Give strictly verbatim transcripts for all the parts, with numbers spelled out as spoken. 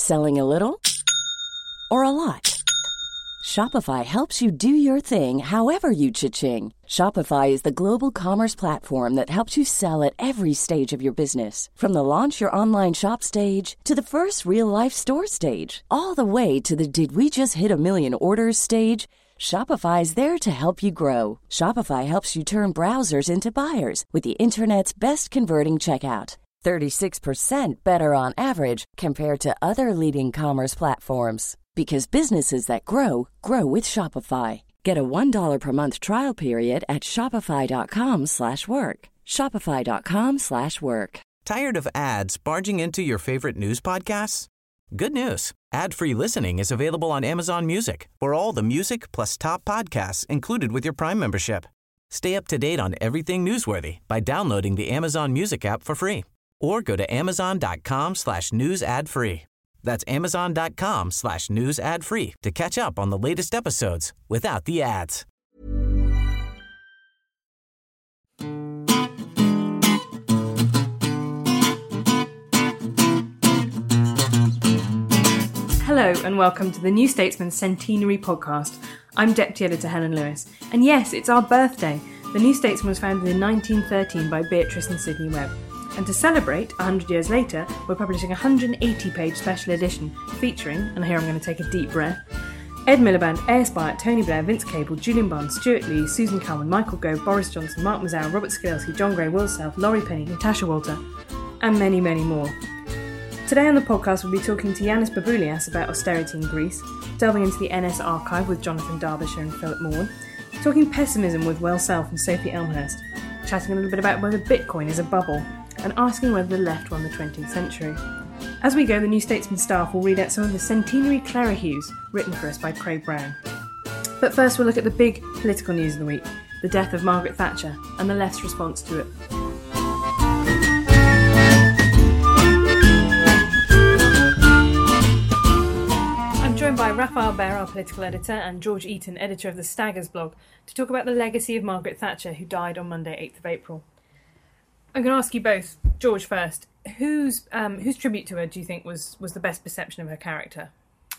Selling a little or a lot? Shopify helps you do your thing however you cha-ching. Shopify is the global commerce platform that helps you sell at every stage of your business. From the launch your online shop stage to the first real-life store stage, all the way to the did we just hit a million orders stage. Shopify is there to help you grow. Shopify helps you turn browsers into buyers with the internet's best converting checkout. thirty-six percent better on average compared to other leading commerce platforms. Because businesses that grow, grow with Shopify. Get a one dollar per month trial period at shopify.com slash work. Shopify.com slash work. Tired of ads barging into your favorite news podcasts? Good news. Ad-free listening is available on Amazon Music for all the music plus top podcasts included with your Prime membership. Stay up to date on everything newsworthy by downloading the Amazon Music app for free or go to amazon.com slash news ad free. That's amazon.com slash news ad free to catch up on the latest episodes without the ads. Hello and welcome to the New Statesman Centenary Podcast. I'm Deputy Editor Helen Lewis. And yes, it's our birthday. The New Statesman was founded in nineteen thirteen by Beatrice and Sidney Webb. And to celebrate, one hundred years later, we're publishing a one hundred eighty page special edition featuring, and here I'm going to take a deep breath, Ed Miliband, A S Byatt, Tony Blair, Vince Cable, Julian Barnes, Stuart Lee, Susan Calman, Michael Gove, Boris Johnson, Mark Mazzara, Robert Skidelsky, John Gray, Will Self, Laurie Penny, Natasha Walter, and many, many more. Today on the podcast we'll be talking to Yanis Baboulias about austerity in Greece, delving into the N S archive with Jonathan Derbyshire and Philip Morn, talking pessimism with Will Self and Sophie Elmhurst, chatting a little bit about whether Bitcoin is a bubble, and asking whether the left won the twentieth century. As we go, the New Statesman staff will read out some of the centenary Clerihews written for us by Craig Brown. But first we'll look at the big political news of the week, the death of Margaret Thatcher and the left's response to it. I'm joined by Raphael Bear, our political editor, and George Eaton, editor of the Staggers blog, to talk about the legacy of Margaret Thatcher, who died on Monday, eighth of April. I'm going to ask you both, George first. Whose um, whose tribute to her do you think was, was the best perception of her character?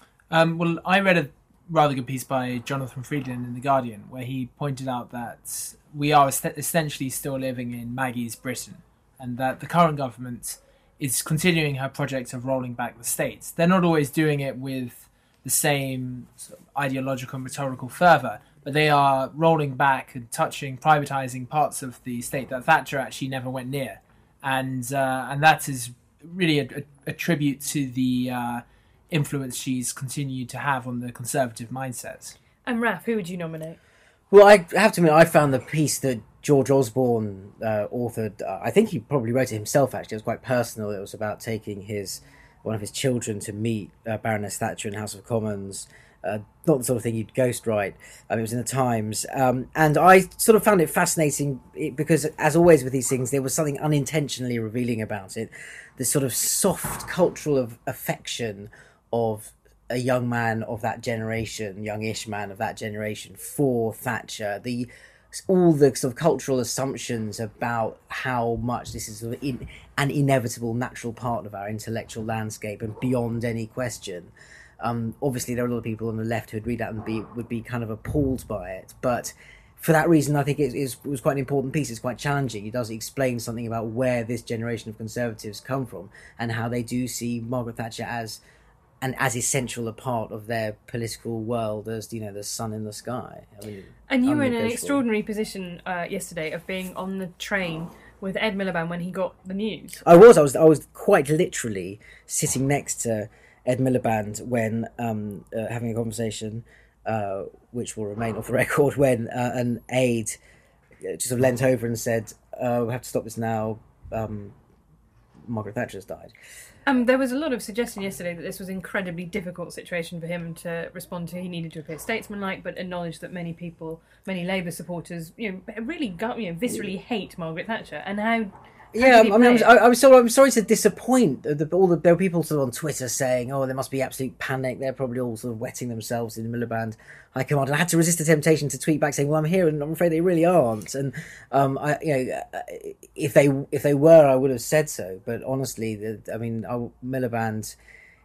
Um, well, I read a rather good piece by Jonathan Friedland in The Guardian, where he pointed out that we are essentially still living in Maggie's Britain, and that the current government is continuing her project of rolling back the state. They're not always doing it with the same sort of ideological and rhetorical fervour, but they are rolling back and touching, privatising parts of the state that Thatcher actually never went near. And uh, and that is really a, a, a tribute to the uh, influence she's continued to have on the conservative mindset. And Raph, who would you nominate? Well, I have to admit, I found the piece that George Osborne uh, authored, uh, I think he probably wrote it himself, actually. It was quite personal. It was about taking his one of his children to meet uh, Baroness Thatcher in House of Commons. Uh, not the sort of thing you'd ghostwrite. Um, it was in the Times. Um, and I sort of found it fascinating because, as always with these things, there was something unintentionally revealing about it. This sort of soft cultural of affection of a young man of that generation, youngish man of that generation for Thatcher. The all the sort of cultural assumptions about how much this is sort of in, an inevitable natural part of our intellectual landscape and beyond any question. Um, obviously, there are a lot of people on the left who'd read that and be would be kind of appalled by it. But for that reason, I think it, it was quite an important piece. It's quite challenging. It does explain something about where this generation of Conservatives come from and how they do see Margaret Thatcher as and as essential a part of their political world as, you know, the sun in the sky. I mean, and you were in an extraordinary position uh, yesterday of being on the train with Ed Miliband when he got the news. I was. I was. I was quite literally sitting next to Ed Miliband when um, uh, having a conversation, uh, which will remain off the record, when uh, an aide just sort of leant over and said, uh, "We have to stop this now. Um, Margaret Thatcher's died." Um, there was a lot of suggestion yesterday that this was an incredibly difficult situation for him to respond to. He needed to appear statesmanlike, but acknowledged that many people, many Labour supporters, you know, really, got, you know, viscerally hate Margaret Thatcher, and how. Yeah, I mean, I'm, I, I'm sorry. I'm sorry to disappoint. The, all the there were people sort of on Twitter saying, "Oh, there must be absolute panic." They're probably all sort of wetting themselves in Miliband High Command. And I had to resist the temptation to tweet back saying, "Well, I'm here, and I'm afraid they really aren't." And um, I, you know, if they if they were, I would have said so. But honestly, the, I mean, I, Miliband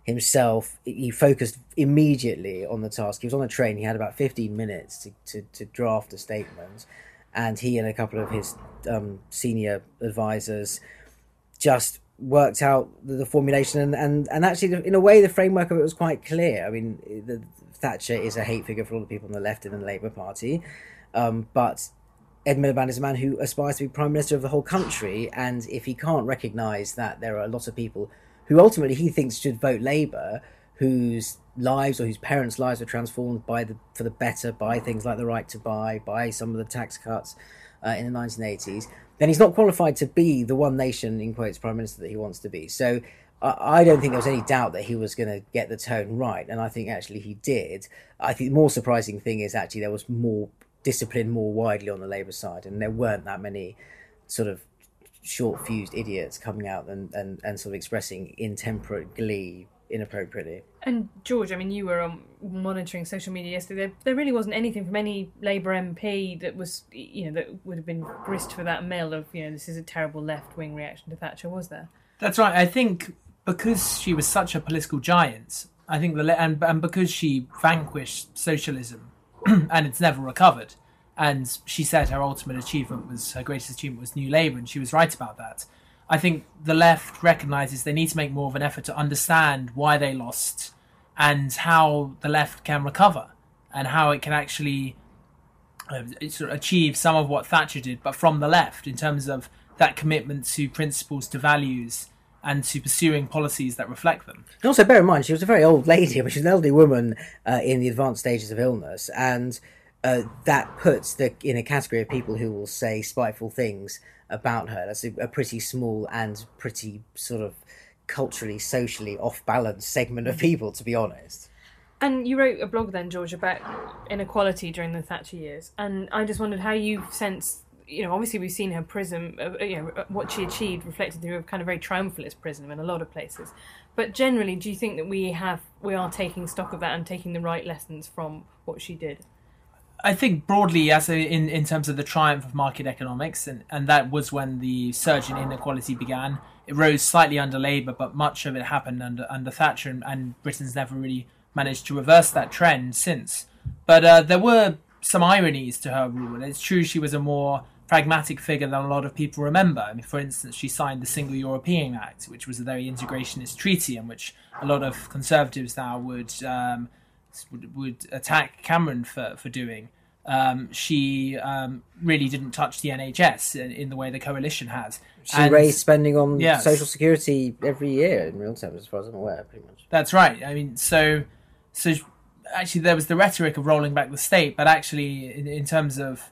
himself. He focused immediately on the task. He was on a train. He had about fifteen minutes to, to, to draft a statement, and he and a couple of his um, senior advisors just worked out the, the formulation. And, and, and actually, in a way, the framework of it was quite clear. I mean, the, Thatcher is a hate figure for all the people on the left in the Labour Party, um, but Ed Miliband is a man who aspires to be Prime Minister of the whole country, and if he can't recognise that there are a lot of people who ultimately he thinks should vote Labour, whose lives or whose parents' lives were transformed by the for the better by things like the right to buy, by some of the tax cuts uh, in the nineteen eighties, then he's not qualified to be the one nation, in quotes, Prime Minister that he wants to be. So uh, I don't think there was any doubt that he was going to get the tone right, and I think actually he did. I think the more surprising thing is actually there was more discipline more widely on the Labour side, and there weren't that many sort of short-fused idiots coming out and, and, and sort of expressing intemperate glee inappropriately. And George, I mean, you were um, monitoring social media yesterday. There, there really wasn't anything from any Labour M P that was, you know, that would have been grist for that mill of, you know, this is a terrible left-wing reaction to Thatcher, was there? That's right. I think because she was such a political giant, I think the and, and because she vanquished socialism and it's never recovered, and she said her ultimate achievement was, her greatest achievement was New Labour, and she was right about that. I think the left recognises they need to make more of an effort to understand why they lost and how the left can recover and how it can actually uh, sort of achieve some of what Thatcher did, but from the left, in terms of that commitment to principles, to values, and to pursuing policies that reflect them. And also bear in mind, she was a very old lady, but she's an elderly woman uh, in the advanced stages of illness, and uh, that puts the in a category of people who will say spiteful things about her. That's a, a pretty small and pretty sort of culturally, socially off-balance segment of people, to be honest. And you wrote a blog then, George, about inequality during the Thatcher years, and I just wondered how you sensed, you know, obviously we've seen her prism, uh, you know, what she achieved reflected through a kind of very triumphalist prism in a lot of places. But generally, do you think that we have, we are taking stock of that and taking the right lessons from what she did? I think broadly, as a, in, in terms of the triumph of market economics, and, and that was when the surge in inequality began. It rose slightly under Labour, but much of it happened under, under Thatcher, and, and Britain's never really managed to reverse that trend since. But uh, there were some ironies to her rule. It's true she was a more pragmatic figure than a lot of people remember. I mean, for instance, she signed the Single European Act, which was a very integrationist treaty, and which a lot of Conservatives now would um, would, would attack Cameron for, for doing. Um, she um, really didn't touch the N H S in, in the way the coalition has. She and, raised spending on yes. social security every year in real terms, as far as I'm aware, pretty much. That's right. I mean, so so actually there was the rhetoric of rolling back the state, but actually in, in terms of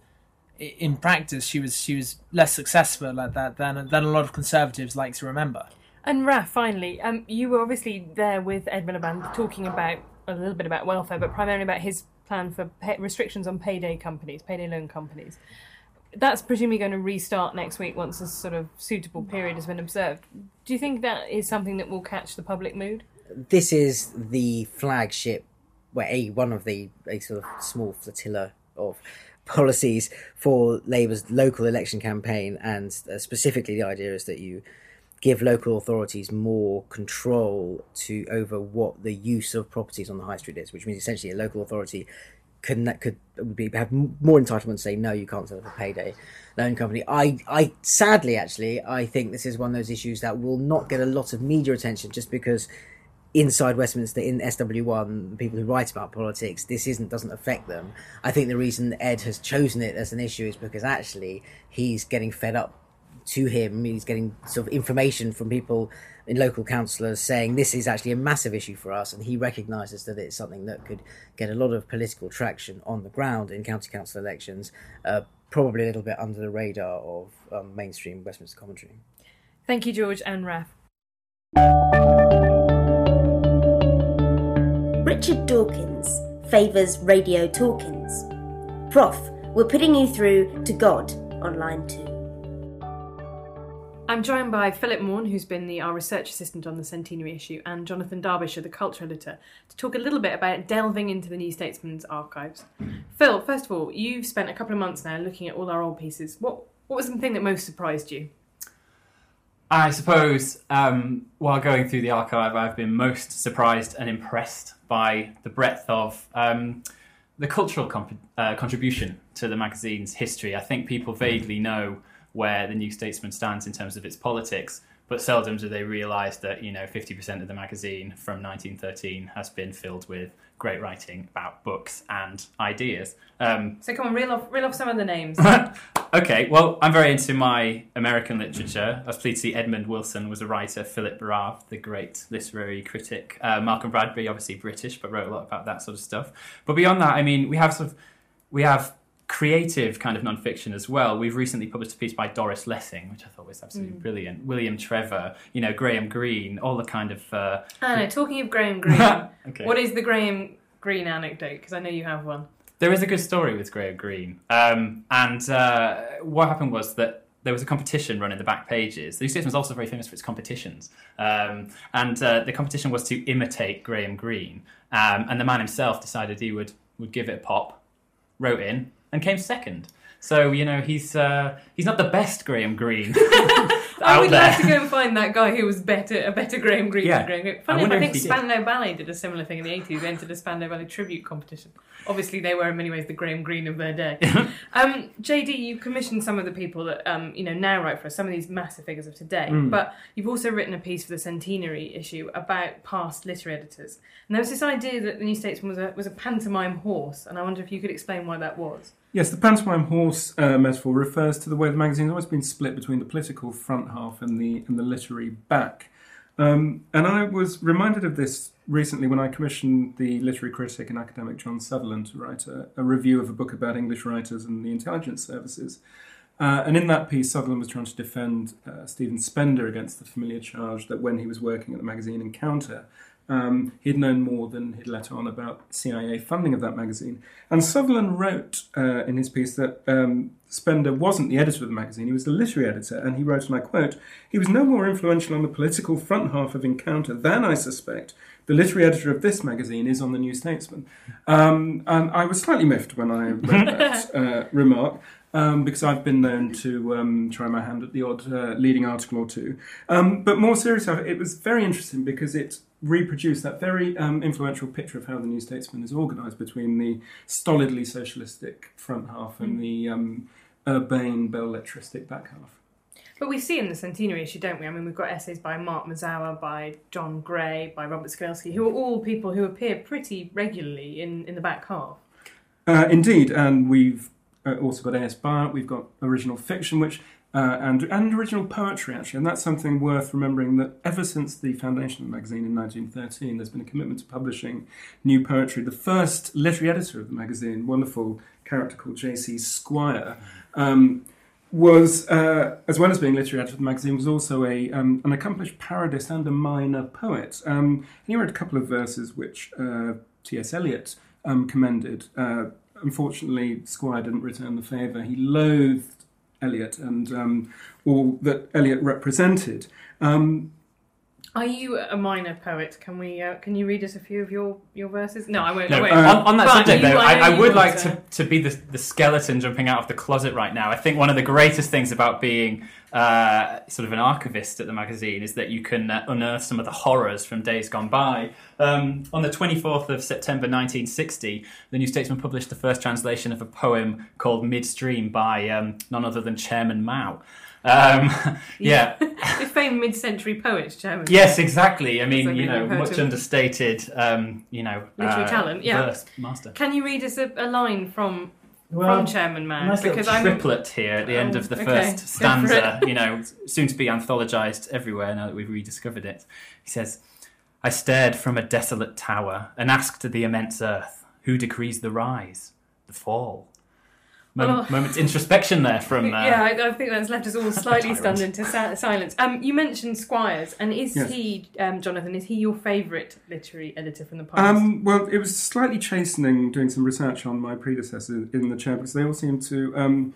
in practice, she was she was less successful at that than than a lot of Conservatives like to remember. And Raf, finally, um, you were obviously there with Ed Miliband talking about a little bit about welfare, but primarily about his plan for pay, restrictions on payday companies, payday loan companies. That's presumably going to restart next week once a sort of suitable period has been observed. Do you think that is something that will catch the public mood? This is the flagship, well, a one of the a sort of small flotilla of policies for Labour's local election campaign, and uh, specifically the idea is that you give local authorities more control to over what the use of properties on the high street is, which means essentially a local authority could could be, have more entitlement to say no, you can't set up a payday loan company. I, I sadly, actually, I think this is one of those issues that will not get a lot of media attention, just because inside Westminster, in S W one, people who write about politics, this isn't doesn't affect them. I think the reason Ed has chosen it as an issue is because actually he's getting fed up to him. He's getting sort of information from people in local councillors saying this is actually a massive issue for us, and he recognises that it's something that could get a lot of political traction on the ground in county council elections, uh, probably a little bit under the radar of um, mainstream Westminster commentary. Thank you, George and Raf. Richard Dawkins favours Radio Talkins. Prof, we're putting you through to God on line two. I'm joined by Philip Morn, who's been the, our research assistant on the centenary issue, and Jonathan Derbyshire, the culture editor, to talk a little bit about delving into the New Statesman's archives. Phil, first of all, you've spent a couple of months now looking at all our old pieces. What what was the thing that most surprised you? I suppose um, while going through the archive, I've been most surprised and impressed by the breadth of um, the cultural comp- uh, contribution to the magazine's history. I think people vaguely know where the New Statesman stands in terms of its politics, but seldom do they realise that, you know, fifty percent of the magazine from nineteen thirteen has been filled with great writing about books and ideas. Um, so come on, reel off, reel off some of the names. Okay, well, I'm very into my American literature. I was pleased to see Edmund Wilson was a writer, Philip Barave, the great literary critic. Uh, Malcolm Bradbury, obviously British, but wrote a lot about that sort of stuff. But beyond that, I mean, we have sort of, we have creative kind of non-fiction as well. We've recently published a piece by Doris Lessing, which I thought was absolutely mm. brilliant. William Trevor, you know, Graham Greene, all the kind of... Uh, I know, talking of Graham Greene, okay. What is the Graham Greene anecdote? Because I know you have one. There is a good story with Graham Greene. Um, and uh, what happened was that there was a competition run in the back pages. The New Statesman was also very famous for its competitions. Um, and uh, the competition was to imitate Graham Greene. Um, and the man himself decided he would, would give it a pop, wrote in, and came second. So, you know, he's uh, he's not the best Graham Greene. I would there. like to go and find that guy who was better, a better Graham Greene yeah. than Graham Greene. Funny enough, I think Spandau Ballet did a similar thing in the eighties. They entered a Spandau Ballet tribute competition. Obviously, they were in many ways the Graham Greene of their day. um, J D, you commissioned some of the people that um, you know now write for us, some of these massive figures of today. Mm. But you've also written a piece for the centenary issue about past literary editors. And there was this idea that the New Statesman was a was a pantomime horse, and I wonder if you could explain why that was. Yes, the pantomime horse uh, metaphor refers to the way the magazine's always been split between the political front half and the and the literary back. Um, and I was reminded of this recently when I commissioned the literary critic and academic John Sutherland to write a, a review of a book about English writers and the intelligence services. Uh, and in that piece, Sutherland was trying to defend uh, Stephen Spender against the familiar charge that when he was working at the magazine Encounter, Um, he'd known more than he'd let on about C I A funding of that magazine. And Sutherland wrote uh, in his piece that um, Spender wasn't the editor of the magazine, he was the literary editor, and he wrote, and I quote, "He was no more influential on the political front half of Encounter than, I suspect, the literary editor of this magazine is on the New Statesman." Um, and I was slightly miffed when I read that uh, remark. Um, because I've been known to um, try my hand at the odd uh, leading article or two. Um, but more seriously, it was very interesting because it reproduced that very um, influential picture of how the New Statesman is organised between the stolidly socialistic front half and mm. the um, urbane, belletristic back half. But we see in the centenary issue, don't we? I mean, we've got essays by Mark Mazawa, by John Gray, by Robert Skrilsky, who are all people who appear pretty regularly in, in the back half. Uh, indeed, and we've Uh, also got A S Bart, we've got original fiction, which uh, and and original poetry, actually. And that's something worth remembering, that ever since the foundation of the magazine in nineteen thirteen, there's been a commitment to publishing new poetry. The first literary editor of the magazine, wonderful character called J C Squire, um, was, uh, as well as being literary editor of the magazine, was also a um, an accomplished parodist and a minor poet. Um, and he wrote a couple of verses which uh, T S Eliot um, commended. Uh, Unfortunately, Squire didn't return the favour. He loathed Eliot and um, all that Eliot represented. Um, Are you a minor poet? Can we? Uh, can you read us a few of your, your verses? No, I won't. No, I won't. Uh, on, on that but subject, though, I, I would like to, to, to be the, the skeleton jumping out of the closet right now. I think one of the greatest things about being uh, sort of an archivist at the magazine is that you can uh, unearth some of the horrors from days gone by. Um, on the twenty-fourth of September nineteen sixty, the New Statesman published the first translation of a poem called Midstream by um, none other than Chairman Mao. Um, yeah. The famed mid-century poet, Chairman. Yes, exactly. I mean, like you know, much understated, um, you know, literary uh, talent, yeah. verse master. Can you read us a, a line from well, from Chairman Mao? Nice because little I'm triplet here at the end oh, of the okay. first stanza, you know, soon to be anthologised everywhere now that we've rediscovered it. He says, "I stared from a desolate tower and asked the immense earth, who decrees the rise, the fall?" Moment, oh. Moment's introspection there from... Uh, yeah, I, I think that's left us all slightly stunned into sa- silence. Um, you mentioned Squires, and is yes. he, um, Jonathan, is he your favourite literary editor from the past? Um, well, it was slightly chastening doing some research on my predecessors in the chair, because they all seem to um,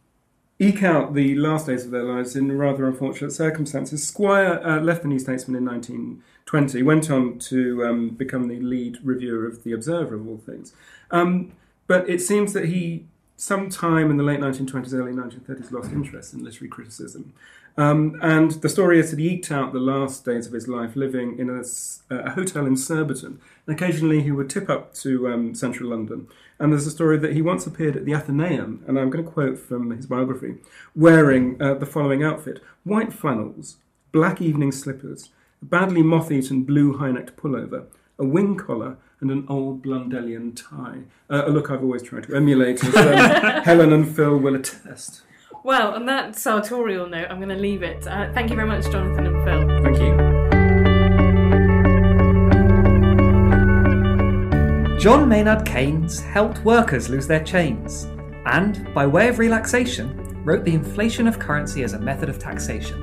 eke out the last days of their lives in rather unfortunate circumstances. Squire uh, left the New Statesman in nineteen twenty, went on to um, become the lead reviewer of The Observer, of all things. Um, but it seems that he some time in the late nineteen twenties, early nineteen thirties, lost interest in literary criticism. Um, and the story is that he eked out the last days of his life living in a, a hotel in Surbiton. And occasionally he would tip up to um, central London. And there's a story that he once appeared at the Athenaeum, and I'm going to quote from his biography, wearing uh, the following outfit: white flannels, black evening slippers, a badly moth-eaten blue high-necked pullover, a wing collar, and an old Blundellian tie. Uh, a look I've always tried to emulate, as um, Helen and Phil will attest. Well, on that sartorial note, I'm going to leave it. Uh, thank you very much, Jonathan and Phil. Thank you. John Maynard Keynes helped workers lose their chains and, by way of relaxation, wrote The Inflation of Currency as a Method of Taxation.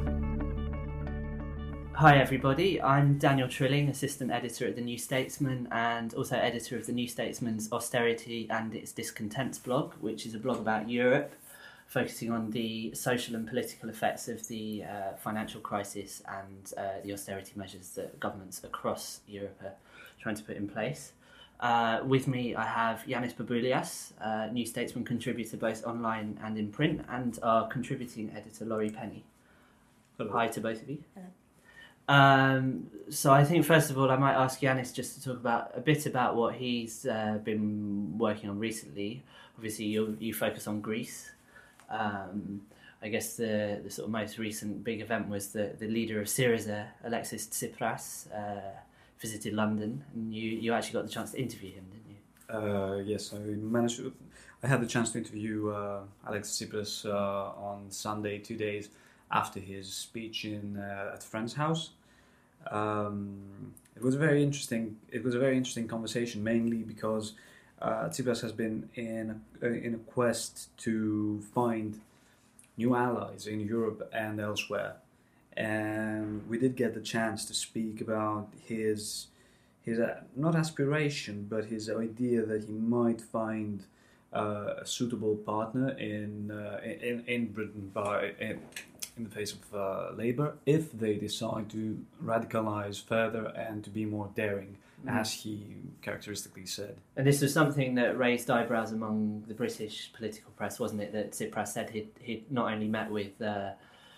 Hi everybody, I'm Daniel Trilling, Assistant Editor at The New Statesman and also Editor of The New Statesman's Austerity and Its Discontents blog, which is a blog about Europe, focusing on the social and political effects of the uh, financial crisis and uh, the austerity measures that governments across Europe are trying to put in place. Uh, with me I have Yanis Baboulias, uh, New Statesman contributor both online and in print, and our contributing editor Laurie Penny. Hello. Hi to both of you. Hello. Um, so I think first of all I might ask Yanis just to talk about a bit about what he's uh, been working on recently. Obviously you you focus on Greece. Um, I guess the, the sort of most recent big event was the, the leader of Syriza, Alexis Tsipras, uh, visited London, and you, you actually got the chance to interview him, didn't you? Uh, yes, I managed to. I had the chance to interview uh, Alexis Tsipras uh, on Sunday, two days after his speech in uh, at a friend's house. Um, it was a very interesting. It was a very interesting conversation, mainly because uh, Tsipras has been in uh, in a quest to find new allies in Europe and elsewhere, and we did get the chance to speak about his his uh, not aspiration, but his idea that he might find uh, a suitable partner in uh, in in Britain by. In, in the face of uh, Labour, if they decide to radicalise further and to be more daring, mm. as he characteristically said. And this was something that raised eyebrows among the British political press, wasn't it? That Tsipras said he'd, he'd not only met with uh,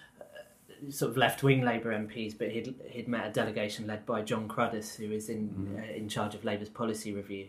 sort of left-wing Labour M Ps, but he'd, he'd met a delegation led by John Cruddas, who is in, mm. uh, in charge of Labour's policy review.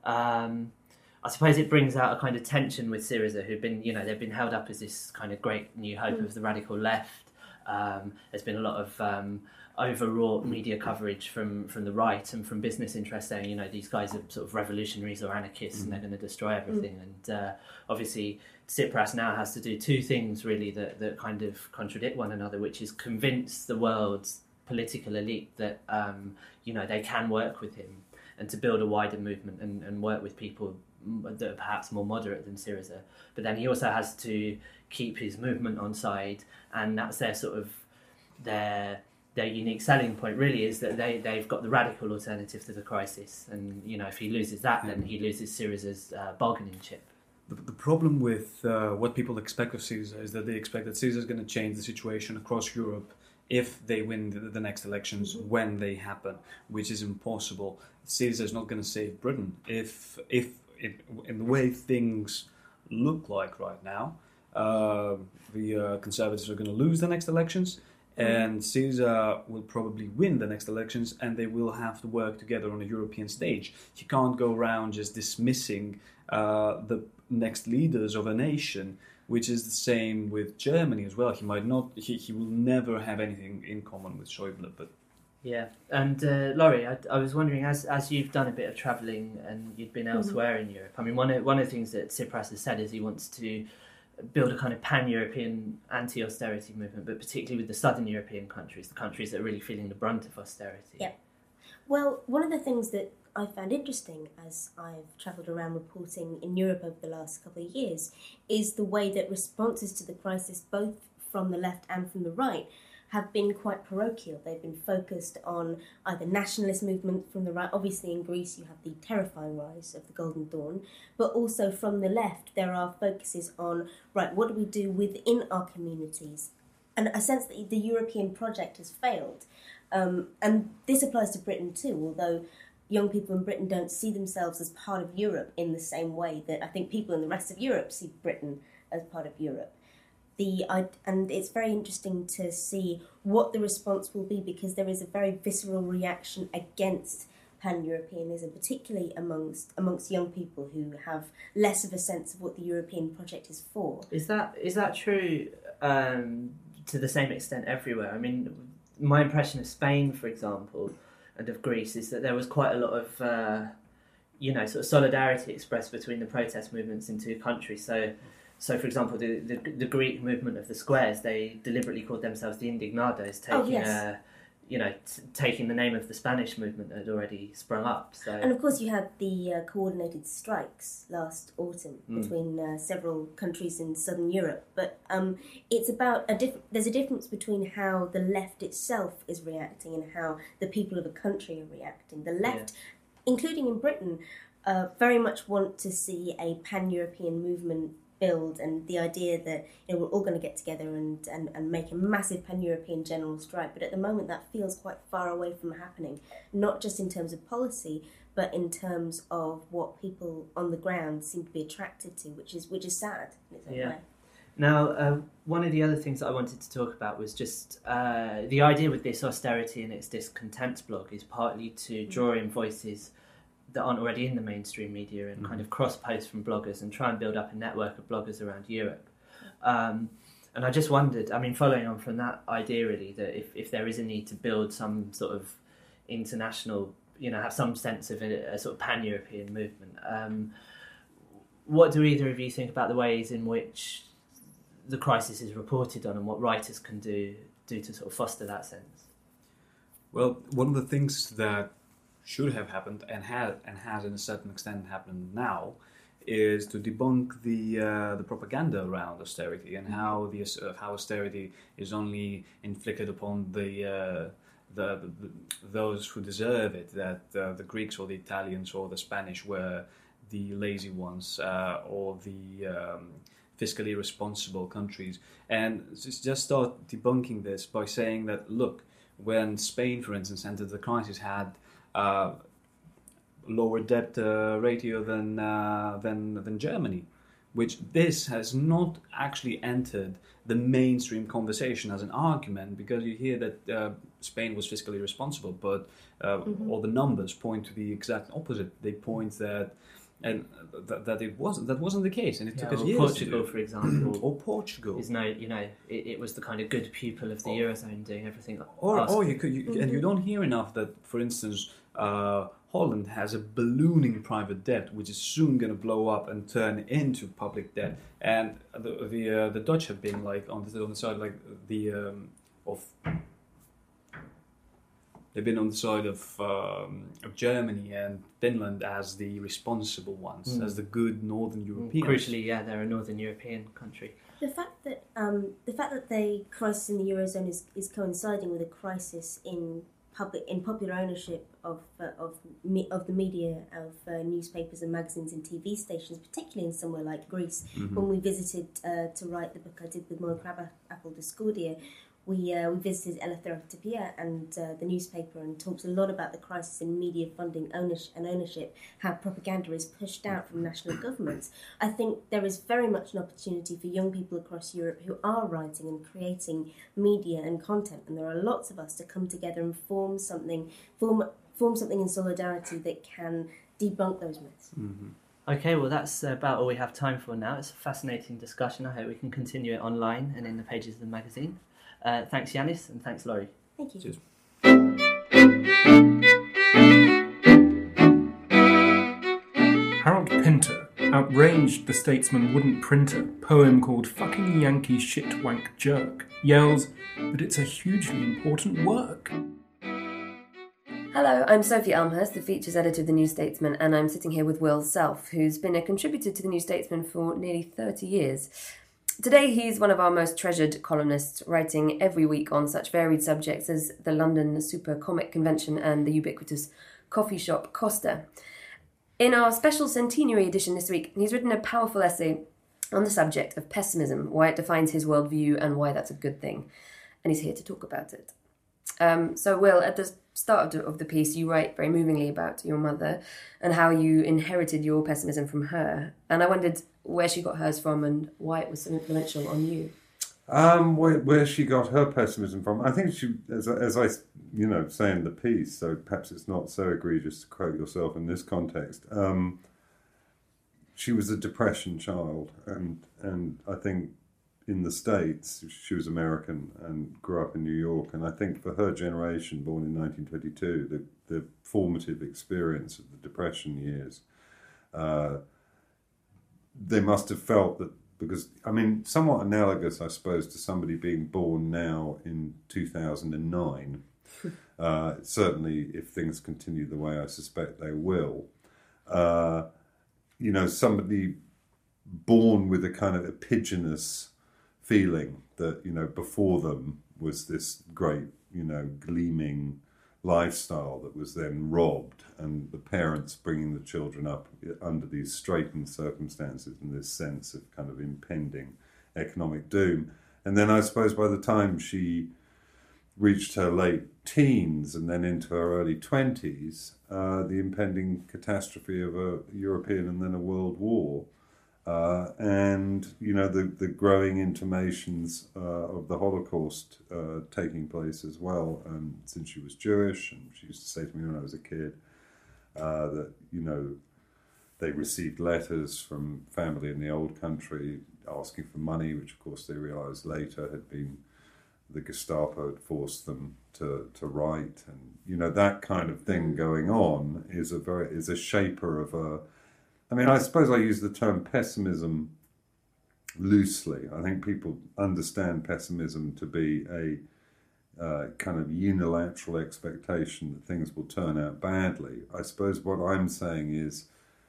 Um, I suppose it brings out a kind of tension with Syriza, who've been, you know, they've been held up as this kind of great new hope mm. of the radical left. Um, there's been a lot of um, overwrought media coverage from, from the right and from business interests saying, you know, these guys are sort of revolutionaries or anarchists mm. and they're going to destroy everything. Mm. And uh, obviously Tsipras now has to do two things really that, that kind of contradict one another, which is convince the world's political elite that, um, you know, they can work with him and to build a wider movement and, and work with people that are perhaps more moderate than Syriza. But then he also has to keep his movement on side, and that's their sort of their their unique selling point really, is that they, they've got the radical alternative to the crisis, and you know if he loses that then he loses Syriza's uh, bargaining chip. The, the problem with uh, what people expect of Syriza is that they expect that Syriza is going to change the situation across Europe if they win the, the next elections mm-hmm. when they happen, which is impossible. Syriza is not going to save Britain. If if It, in the way things look like right now, uh, the uh, Conservatives are going to lose the next elections, mm. and Syriza will probably win the next elections, and they will have to work together on a European stage. You can't go around just dismissing uh, the next leaders of a nation, which is the same with Germany as well. He might not, he, he will never have anything in common with Schäuble, but. Yeah, and uh, Laurie, I, I was wondering, as as you've done a bit of travelling and you've been elsewhere mm-hmm. in Europe, I mean, one of, one of the things that Tsipras has said is he wants to build a kind of pan-European anti-austerity movement, but particularly with the southern European countries, the countries that are really feeling the brunt of austerity. Yeah. Well, one of the things that I found interesting as I've travelled around reporting in Europe over the last couple of years is the way that responses to the crisis, both from the left and from the right, have been quite parochial. They've been focused on either nationalist movement from the right. Obviously in Greece you have the terrifying rise of the Golden Dawn, but also from the left there are focuses on, right, what do we do within our communities? And a sense that the European project has failed. Um, and this applies to Britain too, although young people in Britain don't see themselves as part of Europe in the same way that I think people in the rest of Europe see Britain as part of Europe. The I, and it's very interesting to see what the response will be, because there is a very visceral reaction against pan-Europeanism, particularly amongst amongst young people who have less of a sense of what the European project is for. Is that is that true um, to the same extent everywhere? I mean, my impression of Spain, for example, and of Greece is that there was quite a lot of, uh, you know, sort of solidarity expressed between the protest movements in two countries. So, so for example, the, the the Greek movement of the squares, they deliberately called themselves the Indignados, taking, oh, yes. uh, you know, t- taking the name of the Spanish movement that had already sprung up. So, and of course, you had the uh, coordinated strikes last autumn mm. between uh, several countries in southern Europe. But um, it's about a different. There's a difference between how the left itself is reacting and how the people of a country are reacting. The left, yeah. including in Britain, uh, very much want to see a pan-European movement build, and the idea that, you know, we're all going to get together and, and, and make a massive pan-European general strike. But at the moment that feels quite far away from happening, not just in terms of policy, but in terms of what people on the ground seem to be attracted to, which is which is sad in its own yeah. way. Now, uh, one of the other things that I wanted to talk about was just uh, the idea with this austerity and its discontent blog is partly to draw in voices that aren't already in the mainstream media and mm-hmm. kind of cross-post from bloggers and try and build up a network of bloggers around Europe. Um, and I just wondered, I mean, following on from that idea really, that if, if there is a need to build some sort of international, you know, have some sense of a, a sort of pan-European movement, um, what do either of you think about the ways in which the crisis is reported on and what writers can do do to sort of foster that sense? Well, one of the things that should have happened and had and has, in a certain extent, happened now, is to debunk the uh, the propaganda around austerity and how the uh, how austerity is only inflicted upon the, uh, the, the those who deserve it. That uh, the Greeks or the Italians or the Spanish were the lazy ones, uh, or the um, fiscally responsible countries, and just start debunking this by saying that, look, when Spain, for instance, entered the crisis, had Uh, lower debt uh, ratio than uh, than than Germany, which this has not actually entered the mainstream conversation as an argument, because you hear that uh, Spain was fiscally responsible, but uh, mm-hmm. all the numbers point to the exact opposite. They point that and th- that it wasn't that wasn't the case, and it yeah, took us or years. Portugal, to for example, or Portugal is no, you know, it, it was the kind of good pupil of the or, Eurozone, doing everything. Or, asked. or you could, you, mm-hmm. and you don't hear enough that, for instance, uh, Holland has a ballooning private debt, which is soon going to blow up and turn into public debt, and the the uh, the Dutch have been like on the on the side like the um, of. They've been on the side of um, of Germany and Finland as the responsible ones, mm. as the good Northern Europeans. Crucially, yeah, they're a Northern European country. The fact that um, the fact that the crisis in the Eurozone is, is coinciding with a crisis in public in popular ownership of uh, of me, of the media, of uh, newspapers and magazines and T V stations, particularly in somewhere like Greece. Mm-hmm. When we visited uh, to write the book I did with Moe Crabapple Discordia, we uh, we visited Eleftherotypia and uh, the newspaper, and talked a lot about the crisis in media funding ownership and ownership, how propaganda is pushed out from national governments. I think there is very much an opportunity for young people across Europe who are writing and creating media and content, and there are lots of us to come together and form something, form form something in solidarity that can debunk those myths. Mm-hmm. Okay, well that's about all we have time for now. It's a fascinating discussion. I hope we can continue it online and in the pages of the magazine. Uh, thanks, Yanis, and thanks, Laurie. Thank you. Cheers. Harold Pinter outraged the statesman wouldn't print a poem called Fucking Yankee Shit Wank Jerk, yells, but it's a hugely important work. Hello, I'm Sophie Elmhurst, the features editor of The New Statesman, and I'm sitting here with Will Self, who's been a contributor to The New Statesman for nearly thirty years. Today he's one of our most treasured columnists, writing every week on such varied subjects as the London Super Comic Convention and the ubiquitous coffee shop Costa. In our special centenary edition this week, he's written a powerful essay on the subject of pessimism, why it defines his worldview and why that's a good thing. And he's here to talk about it. Um, so, Will, at the start of the piece, you write very movingly about your mother and how you inherited your pessimism from her. And I wondered where she got hers from and why it was so influential on you. Um, where, where she got her pessimism from, I think she, as, as I, you know, say in the piece, so perhaps it's not so egregious to quote yourself in this context. Um, she was a depression child, and and I think in the States, she was American and grew up in New York, and I think for her generation, born in nineteen twenty-two, the, the formative experience of the Depression years, uh, they must have felt that, because, I mean, somewhat analogous, I suppose, to somebody being born now in two thousand nine. uh, certainly, if things continue the way I suspect they will. Uh, you know, somebody born with a kind of epigenous feeling that, you know, before them was this great, you know, gleaming lifestyle that was then robbed, and the parents bringing the children up under these straitened circumstances and this sense of kind of impending economic doom. And then I suppose by the time she reached her late teens and then into her early twenties, uh, the impending catastrophe of a European and then a world war, uh, and, you know, the, the growing intimations uh, of the Holocaust uh, taking place as well. And since she was Jewish, and she used to say to me when I was a kid uh, that, you know, they received letters from family in the old country asking for money, which of course they realised later had been the Gestapo had forced them to, to write, and, you know, that kind of thing going on is a very is a shaper of a. I mean, I suppose I use the term pessimism loosely. I think people understand pessimism to be a uh, kind of unilateral expectation that things will turn out badly. I suppose what I'm saying is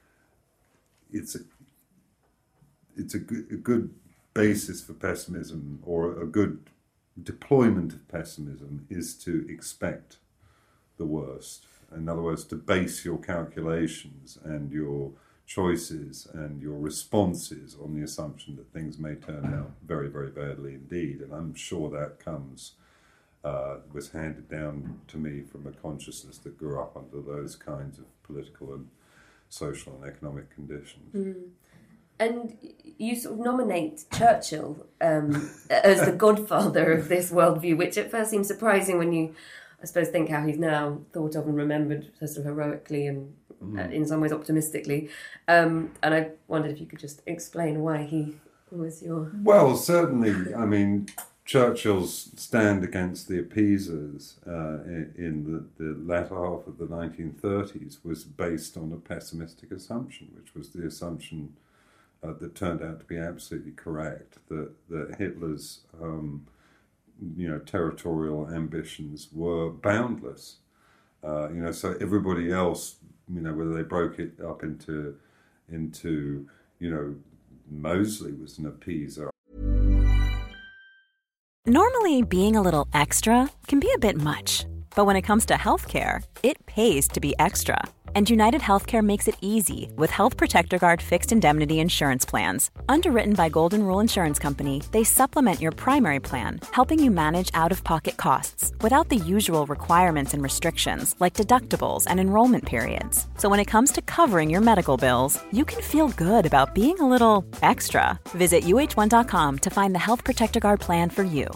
it's a it's a good, a good basis for pessimism, or a good deployment of pessimism, is to expect the worst. In other words, to base your calculations and your choices and your responses on the assumption that things may turn out very, very badly indeed. And I'm sure that comes, uh, was handed down to me from a consciousness that grew up under those kinds of political and social and economic conditions. Mm. And you sort of nominate Churchill um, as the godfather of this worldview, which at first seems surprising when you, I suppose, think how he's now thought of and remembered so sort of heroically and mm. uh, in some ways optimistically. Um, and I wondered if you could just explain why he was your... Well, certainly, I mean, Churchill's stand against the appeasers uh, in, in the, the latter half of the nineteen thirties was based on a pessimistic assumption, which was the assumption Uh, that turned out to be absolutely correct, that, that Hitler's um, you know, territorial ambitions were boundless. Uh, you know, so everybody else, you know, whether they broke it up into, into you know, Mosley was an appeaser. Normally, being a little extra can be a bit much, but when it comes to healthcare, it pays to be extra. And United Healthcare makes it easy with Health Protector Guard fixed indemnity insurance plans. Underwritten by Golden Rule Insurance Company, they supplement your primary plan, helping you manage out-of-pocket costs without the usual requirements and restrictions like deductibles and enrollment periods. So when it comes to covering your medical bills, you can feel good about being a little extra. Visit U H one dot com to find the Health Protector Guard plan for you.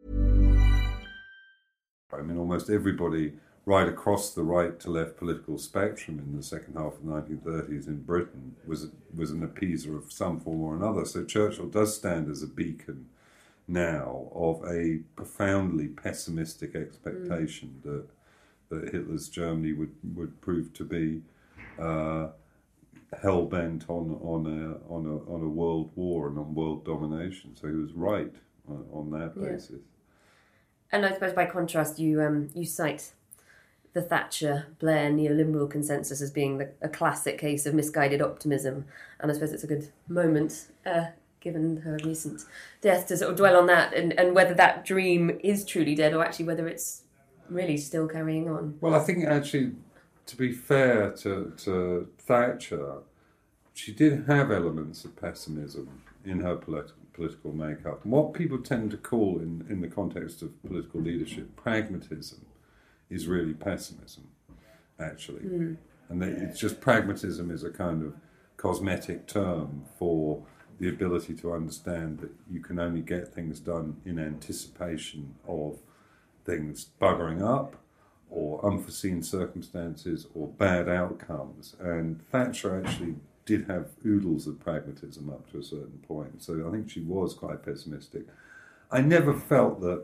I mean, almost everybody right across the right to left political spectrum in the second half of the nineteen thirties in Britain was was an appeaser of some form or another. So Churchill does stand as a beacon now of a profoundly pessimistic expectation mm. that that Hitler's Germany would, would prove to be uh, hell bent on on a on a on a world war and on world domination. So he was right on, on that yeah. basis. And I suppose by contrast, you um, you cite the Thatcher-Blair neoliberal consensus as being the, a classic case of misguided optimism. And I suppose it's a good moment, uh, given her recent death, to sort of dwell on that and, and whether that dream is truly dead or actually whether it's really still carrying on. Well, I think actually, to be fair to, to Thatcher, she did have elements of pessimism in her political political makeup. And what people tend to call, in, in the context of political leadership, pragmatism, is really pessimism, actually. Mm. And that it's just pragmatism is a kind of cosmetic term for the ability to understand that you can only get things done in anticipation of things buggering up or unforeseen circumstances or bad outcomes. And Thatcher actually did have oodles of pragmatism up to a certain point. So I think she was quite pessimistic. I never felt that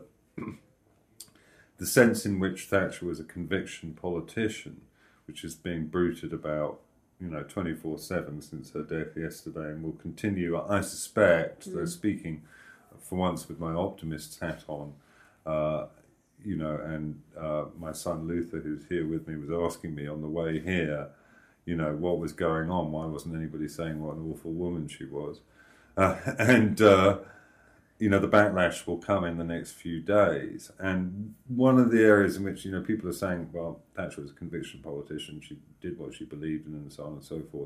the sense in which Thatcher was a conviction politician, which is being bruited about, you know, twenty-four seven since her death yesterday and will continue, I suspect, mm. though speaking for once with my optimist's hat on, uh, you know, and uh, my son Luther, who's here with me, was asking me on the way here, you know, what was going on. Why wasn't anybody saying what an awful woman she was? Uh, and, uh, you know, the backlash will come in the next few days. And one of the areas in which, you know, people are saying, well, Thatcher was a conviction politician, she did what she believed in and so on and so forth.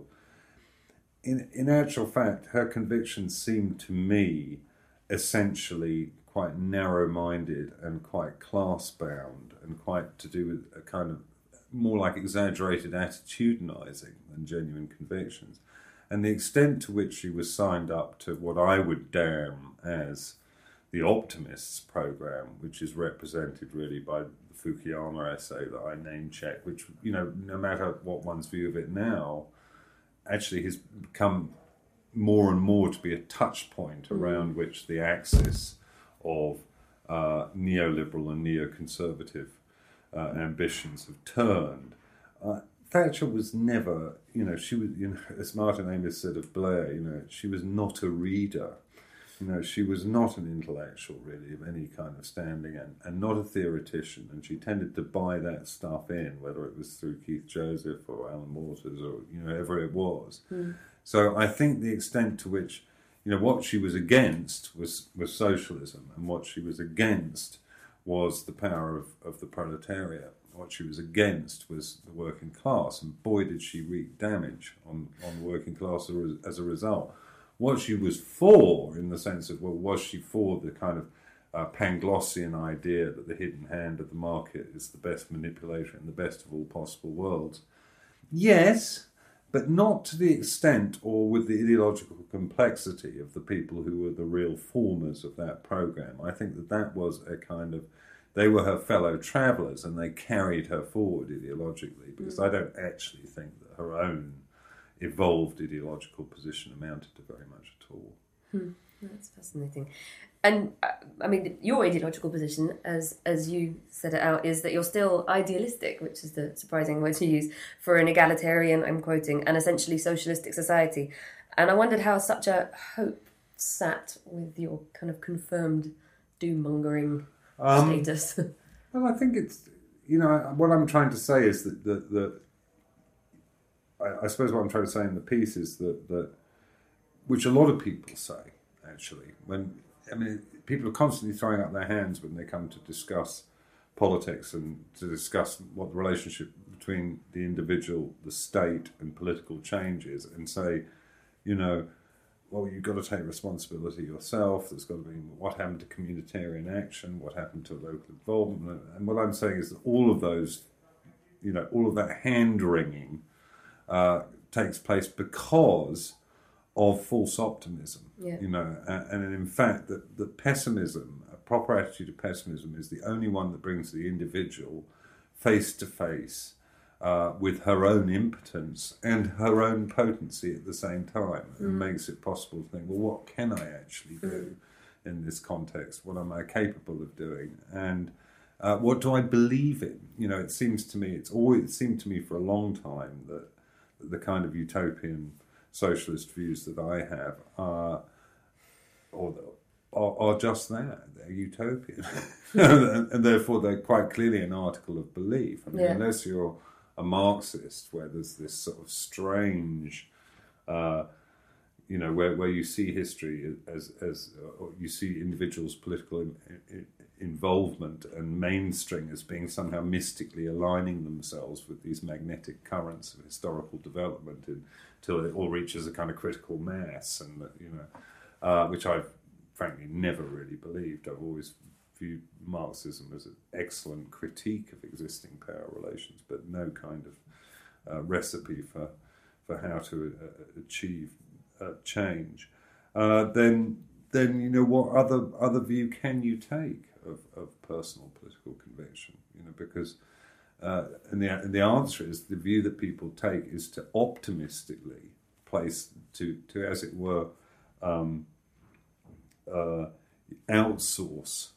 In, in actual fact, her convictions seem to me essentially quite narrow-minded and quite class-bound and quite to do with a kind of more like exaggerated attitudinizing than genuine convictions. And the extent to which she was signed up to what I would damn as the optimists program, which is represented really by the Fukuyama essay that I name-check, which, you know, no matter what one's view of it now, actually has become more and more to be a touch point around which the axis of uh, neoliberal and neoconservative uh, ambitions have turned. Uh, Thatcher was never, you know, she was, you know, as Martin Amis said of Blair, you know, she was not a reader. You know, she was not an intellectual, really, of any kind of standing, and, and not a theoretician. And she tended to buy that stuff in, whether it was through Keith Joseph or Alan Waters or, you know, whoever it was. Mm. So I think the extent to which, you know, what she was against was, was socialism, and what she was against was the power of, of the proletariat. What she was against was the working class, and boy did she wreak damage on, on the working class as a result. What she was for, in the sense of, well, was she for the kind of uh, Panglossian idea that the hidden hand of the market is the best manipulator and the best of all possible worlds? Yes, but not to the extent or with the ideological complexity of the people who were the real formers of that program. I think that that was a kind of, they were her fellow travellers and they carried her forward ideologically, because I don't actually think that her own evolved ideological position amounted to very much at all. Hmm. That's fascinating. And, uh, I mean, your ideological position, as as you set it out, is that you're still idealistic, which is the surprising word to use, for an egalitarian, I'm quoting, an essentially socialistic society. And I wondered how such a hope sat with your kind of confirmed doom-mongering um, status. Well, I think it's, you know, what I'm trying to say is that, that, that I, I suppose what I'm trying to say in the piece is that, that, which a lot of people say, actually, when, I mean, people are constantly throwing up their hands when they come to discuss politics and to discuss what the relationship between the individual, the state, and political change is, and say, you know, well, you've got to take responsibility yourself. There's got to be what happened to communitarian action, what happened to local involvement. And what I'm saying is that all of those, you know, all of that hand-wringing uh, takes place because of false optimism, yeah. you know, and, and in fact that, that pessimism, a proper attitude of pessimism, is the only one that brings the individual face to face uh, with her own impotence and her own potency at the same time, mm. and makes it possible to think, well, what can I actually do mm. in this context? What am I capable of doing? And uh, what do I believe in? You know, it seems to me, it's always it seemed to me for a long time that, that the kind of utopian socialist views that I have are, or are, are just that. They're utopian. and, and therefore they're quite clearly an article of belief. I mean, yeah. unless you're a Marxist, where there's this sort of strange, uh, you know, where, where you see history as, as uh, you see individuals' political in, in, involvement and mainstream as being somehow mystically aligning themselves with these magnetic currents of historical development until it all reaches a kind of critical mass, and you know, uh, which I've frankly never really believed. I've always viewed Marxism as an excellent critique of existing power relations, but no kind of uh, recipe for for how to uh, achieve uh, change. Uh, then, then you know, what other other view can you take of, of personal political conviction? You know, because uh, and the and the answer is the view that people take is to optimistically place to to as it were um, uh, outsource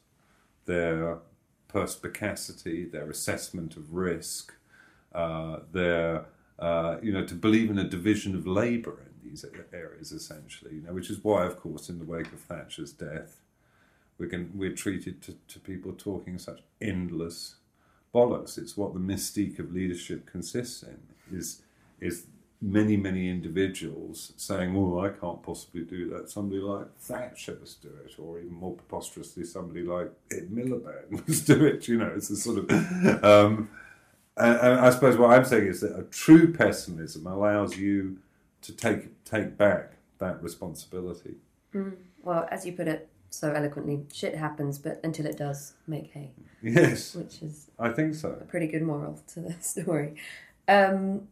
their perspicacity, their assessment of risk, uh, their uh, you know, to believe in a division of labour in these areas, essentially. You know, which is why, of course, in the wake of Thatcher's death, we're going, we're treated to, to people talking such endless bollocks. It's what the mystique of leadership consists in. Is is many, many individuals saying, oh, I can't possibly do that. Somebody like Thatcher must do it, or even more preposterously, somebody like Ed Miliband must do it. You know, it's a sort of... Um, and, and I suppose what I'm saying is that a true pessimism allows you to take take back that responsibility. Mm. Well, as you put it so eloquently, shit happens, but until it does, make hay. Yes. Which is... I think so. A pretty good moral to the story. Um...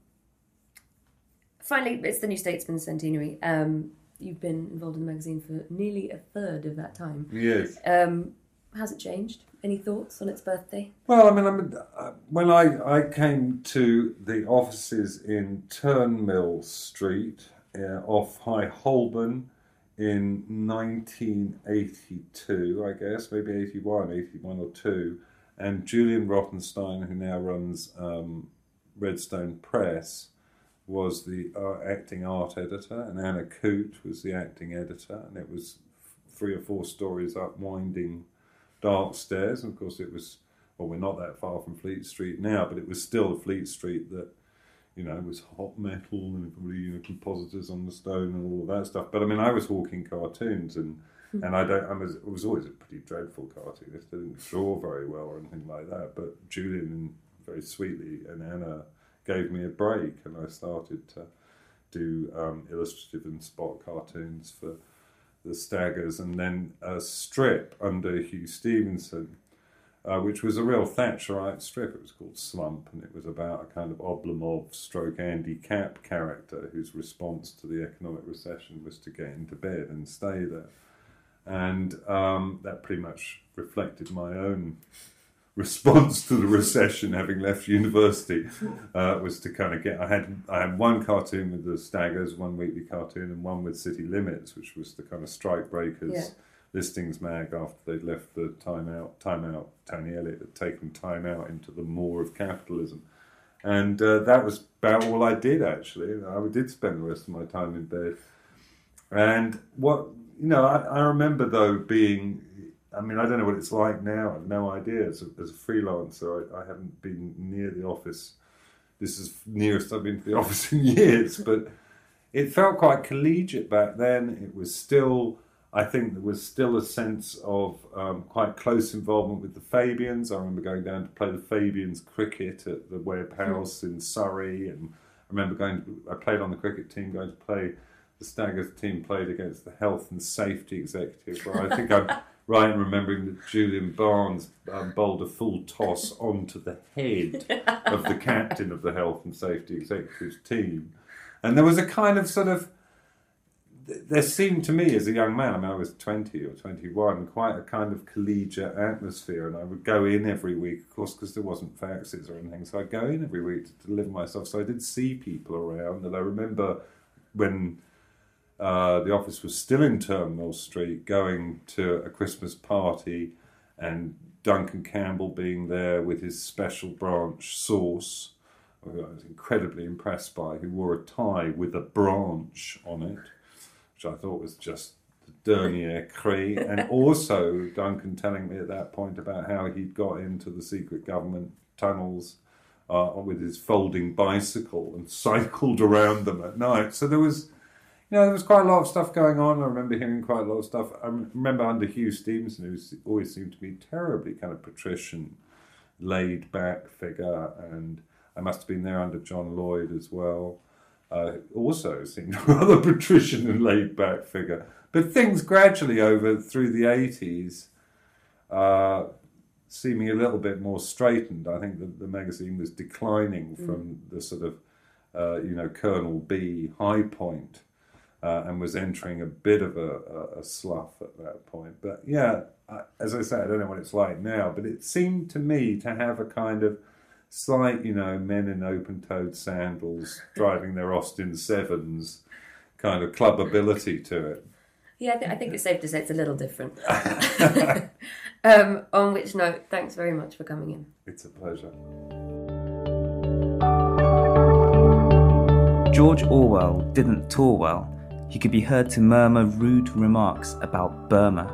Finally, it's the New Statesman centenary. Um, you've been involved in the magazine for nearly a third of that time. Yes. Um, has it changed? Any thoughts on its birthday? Well, I mean, I mean uh, when I, I came to the offices in Turnmill Street uh, off High Holborn in nineteen eighty-two, I guess, maybe eighty-one, eighty-one or two, and Julian Rothenstein, who now runs um, Redstone Press, was the uh, acting art editor, and Anna Coote was the acting editor, and it was three or four stories up winding dark stairs. And of course it was, well, we're not that far from Fleet Street now, but it was still a Fleet Street that, you know, was hot metal and probably, you know, compositors on the stone and all of that stuff. But I mean, I was hawking cartoons, and and I don't, I was, I was always a pretty dreadful cartoonist. I didn't draw very well or anything like that, but Julian very sweetly and Anna gave me a break, and I started to do um, illustrative and spot cartoons for the Staggers, and then a strip under Hugh Stevenson, uh, which was a real Thatcherite strip. It was called Slump, and it was about a kind of Oblomov stroke Andy Capp character whose response to the economic recession was to get into bed and stay there. And um, that pretty much reflected my own response to the recession, having left university, uh, was to kind of get. I had I had one cartoon with the Staggers, one weekly cartoon, and one with City Limits, which was the kind of strike breakers Yeah. listings mag after they'd left the Time Out. Time Out. Tony Elliott had taken Time Out into the maw of capitalism, and uh, that was about all I did actually. I did spend the rest of my time in bed, and what you know, I, I remember though being. I mean, I don't know what it's like now. I have no idea. As a, as a freelancer, I, I haven't been near the office. This is the nearest I've been to the office in years. But it felt quite collegiate back then. It was still, I think there was still a sense of um, quite close involvement with the Fabians. I remember going down to play the Fabians cricket at the Webb House in Surrey. And I remember going to, I played on the cricket team, going to play, the Staggers team played against the Health and Safety Executive, where I think I'm right in remembering that Julian Barnes um, bowled a full toss onto the head of the captain of the Health and Safety Executive's team. And there was a kind of sort of, there seemed to me as a young man, I mean I was twenty or twenty-one, quite a kind of collegiate atmosphere, and I would go in every week, of course, because there wasn't faxes or anything, so I'd go in every week to deliver myself, so I did see people around, and I remember when Uh, the office was still in Turnmill Street, going to a Christmas party, and Duncan Campbell being there with his special branch sauce, who I was incredibly impressed by, who wore a tie with a branch on it, which I thought was just the dernier cri. And also Duncan telling me at that point about how he'd got into the secret government tunnels uh, with his folding bicycle and cycled around them at night. So there was... You know, there was quite a lot of stuff going on. I remember hearing quite a lot of stuff. I remember under Hugh Stevenson, who always seemed to be terribly kind of patrician, laid-back figure, and I must have been there under John Lloyd as well. Uh, also seemed a rather patrician and laid-back figure. But things gradually over through the eighties uh, seeming a little bit more straightened. I think that the magazine was declining from mm. the sort of, uh, you know, Colonel B high point, uh, and was entering a bit of a, a, a slough at that point. But yeah, I, as I say, I don't know what it's like now, but it seemed to me to have a kind of slight, you know, men in open-toed sandals driving their Austin Sevens kind of clubbability to it. Yeah, I, th- I think it's safe to say it's a little different. um, on which note, thanks very much for coming in. It's a pleasure. George Orwell didn't tour well. He could be heard to murmur rude remarks about Burma.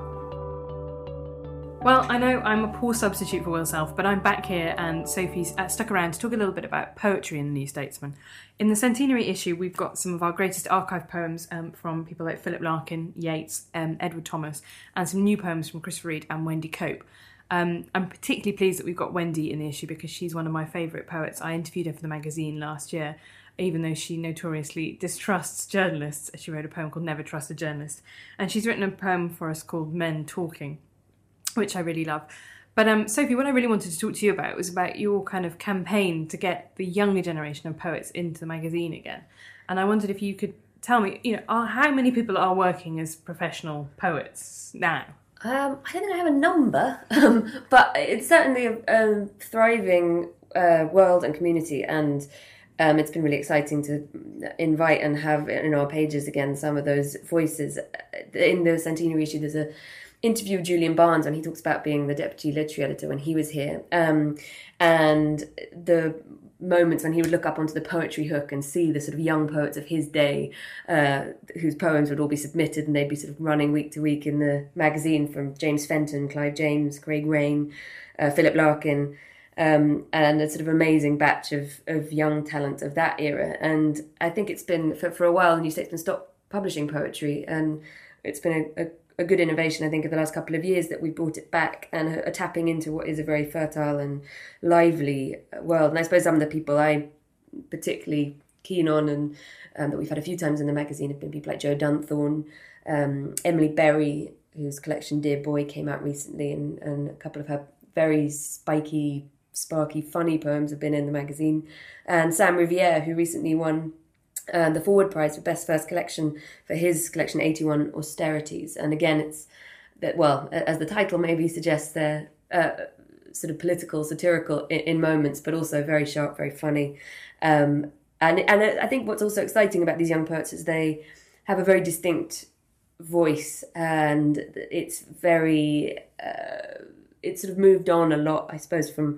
Well, I know I'm a poor substitute for Will Self, but I'm back here and Sophie's uh, stuck around to talk a little bit about poetry in the New Statesman. In the centenary issue, we've got some of our greatest archive poems um, from people like Philip Larkin, Yeats, um, Edward Thomas, and some new poems from Christopher Reid and Wendy Cope. Um, I'm particularly pleased that we've got Wendy in the issue because she's one of my favourite poets. I interviewed her for the magazine last year, even though she notoriously distrusts journalists. She wrote a poem called Never Trust a Journalist. And she's written a poem for us called Men Talking, which I really love. But um, Sophie, what I really wanted to talk to you about was about your kind of campaign to get the younger generation of poets into the magazine again. And I wondered if you could tell me, you know, are, how many people are working as professional poets now? Um, I don't think I have a number, um, but it's certainly a, a thriving uh, world and community, and um, it's been really exciting to invite and have in our pages again some of those voices. In the centenary issue, there's a interview with Julian Barnes when he talks about being the deputy literary editor when he was here, um, and the moments when he would look up onto the poetry hook and see the sort of young poets of his day uh, whose poems would all be submitted, and they'd be sort of running week to week in the magazine, from James Fenton, Clive James, Craig Raine, uh, Philip Larkin, um, and a sort of amazing batch of, of young talent of that era. And I think it's been, for, for a while, the New Statesman stopped publishing poetry, and it's been a, a a good innovation, I think, of the last couple of years that we've brought it back and are tapping into what is a very fertile and lively world. And I suppose some of the people I'm particularly keen on and um, that we've had a few times in the magazine have been people like Jo Dunthorne, um, Emily Berry, whose collection Dear Boy came out recently, and, and a couple of her very spiky, sparky, funny poems have been in the magazine, and Sam Riviere, who recently won Uh, the Forward Prize for Best First Collection for his collection eighty-one Austerities. And again, it's that, well, as the title maybe suggests, they're uh, sort of political, satirical in, in moments, but also very sharp, very funny. Um, and and I think what's also exciting about these young poets is they have a very distinct voice, and it's very, uh, it's sort of moved on a lot, I suppose, from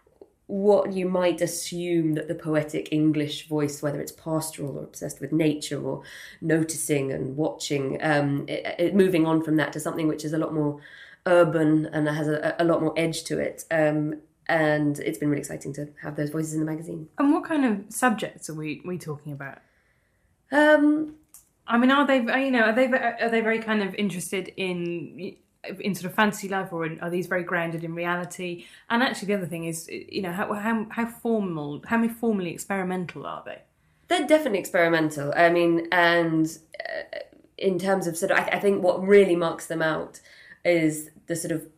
what you might assume that the poetic English voice, whether it's pastoral or obsessed with nature or noticing and watching, um, it, it, moving on from that to something which is a lot more urban and has a, a lot more edge to it. Um, and it's been really exciting to have those voices in the magazine. And what kind of subjects are we we talking about? Um, I mean, are they, you know, are they are they very kind of interested in in sort of fantasy life, or are these very grounded in reality? And actually, the other thing is, you know, how how how formal, how many formally experimental are they? They're definitely experimental. I mean, and uh, in terms of sort of, I, I think what really marks them out is the sort of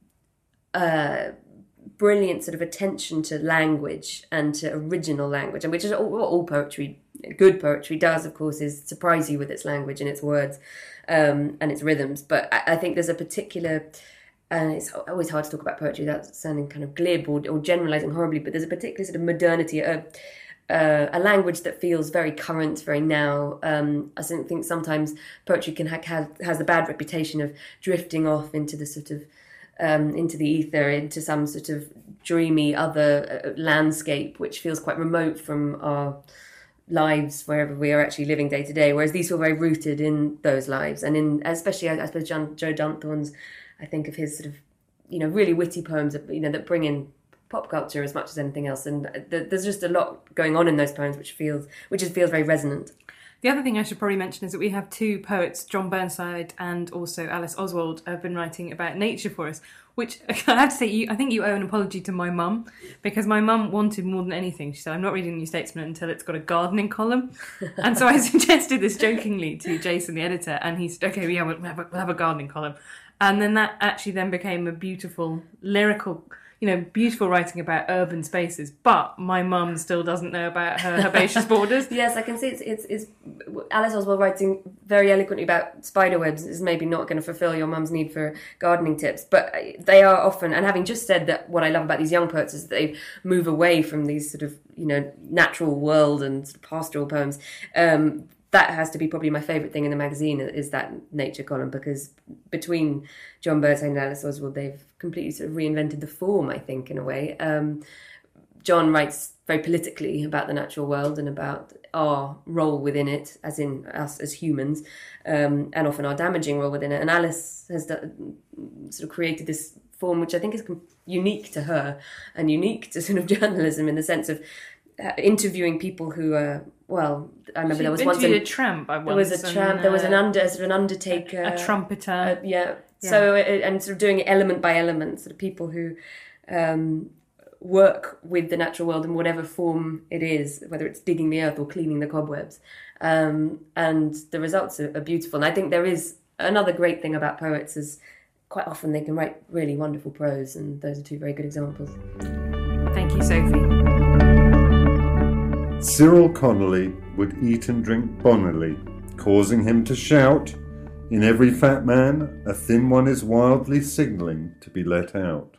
uh, brilliant sort of attention to language and to original language, and which is all, what all poetry, good poetry does, of course, is surprise you with its language and its words. Um, and its rhythms, but I, I think there's a particular, and it's always hard to talk about poetry without sounding kind of glib or, or generalising horribly, but there's a particular sort of modernity, a, a, a language that feels very current, very now. Um, I think sometimes poetry can ha- have, has a bad reputation of drifting off into the sort of, um, into the ether, into some sort of dreamy other uh, landscape, which feels quite remote from our lives wherever we are actually living day to day, whereas these feel very rooted in those lives, and in especially I, I suppose John, Jo Dunthorne's, I think of his sort of, you know, really witty poems that, you know, that bring in pop culture as much as anything else, and th- there's just a lot going on in those poems which feels which just feels very resonant. The other thing I should probably mention is that we have two poets, John Burnside and also Alice Oswald, have been writing about nature for us, which I have to say, you, I think you owe an apology to my mum, because my mum wanted more than anything. She said, I'm not reading the New Statesman until it's got a gardening column. And so I suggested this jokingly to Jason, the editor, and he said, OK, yeah, we'll have a, we'll have a gardening column. And then that actually then became a beautiful lyrical, you know, beautiful writing about urban spaces. But my mum still doesn't know about her herbaceous borders. Yes, I can see it's, it's, it's Alice Oswald writing very eloquently about spider webs is maybe not going to fulfil your mum's need for gardening tips, but they are often, and having just said that, what I love about these young poets is that they move away from these sort of, you know, natural world and sort of pastoral poems. Um, that has to be probably my favourite thing in the magazine, is that nature column, because between John Bertain and Alice Oswald, they've completely sort of reinvented the form, I think, in a way. Um, John writes very politically about the natural world and about our role within it, as in us as humans, um, and often our damaging role within it. And Alice has done, sort of created this form which I think is unique to her and unique to sort of journalism, in the sense of uh, interviewing people who are, well, I remember she there was once interviewed an, a tramp. I there was a tramp. And, uh, there was an under, sort of an undertaker, a, a trumpeter. Uh, yeah. yeah. So and sort of doing it element by element, sort of people who um, work with the natural world in whatever form it is, whether it's digging the earth or cleaning the cobwebs, um, and the results are, are beautiful. And I think there is another great thing about poets is quite often they can write really wonderful prose, and those are two very good examples. Thank you, Sophie. Cyril Connolly would eat and drink bonnily, causing him to shout, "In every fat man, a thin one is wildly signalling to be let out."